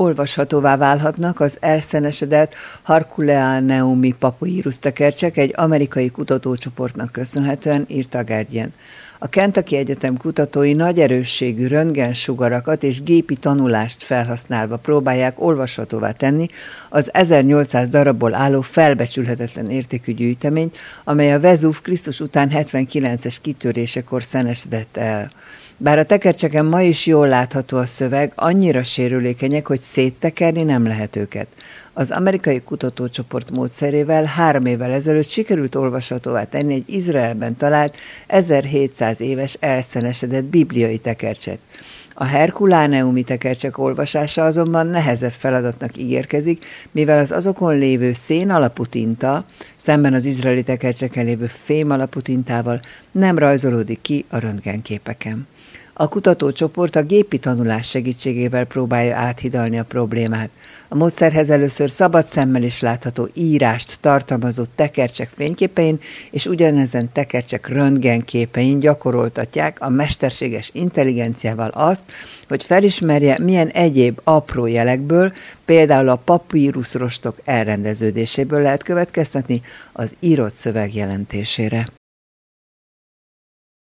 Olvashatóvá válhatnak az elszenesedett Herculaneumi papírus tekercsek egy amerikai kutatócsoportnak köszönhetően, írta a Guardian. A Kentucky Egyetem kutatói nagy erősségű röntgensugarakat és gépi tanulást felhasználva próbálják olvashatóvá tenni az 1800 darabból álló felbecsülhetetlen értékű gyűjteményt, amely a Vezúv Krisztus után 79-es kitörésekor szenesedett el. Bár a tekercseken ma is jól látható a szöveg, annyira sérülékenyek, hogy széttekerni nem lehet őket. Az amerikai kutatócsoport módszerével 3 évvel ezelőtt sikerült olvashatóvá tenni egy Izraelben talált 1700 éves elszenesedett bibliai tekercset. A Herculaneumi tekercsek olvasása azonban nehezebb feladatnak ígérkezik, mivel az azokon lévő szén alapú tinta, szemben az izraeli tekercseken lévő fém alapú tintával nem rajzolódik ki a röntgenképeken. A kutatócsoport a gépi tanulás segítségével próbálja áthidalni a problémát. A módszerhez először szabad szemmel is látható írást tartalmazó tekercsek fényképein és ugyanezen tekercsek röntgenképein gyakoroltatják a mesterséges intelligenciával azt, hogy felismerje, milyen egyéb apró jelekből, például a papírusrostok elrendeződéséből lehet következtetni az írott szöveg jelentésére.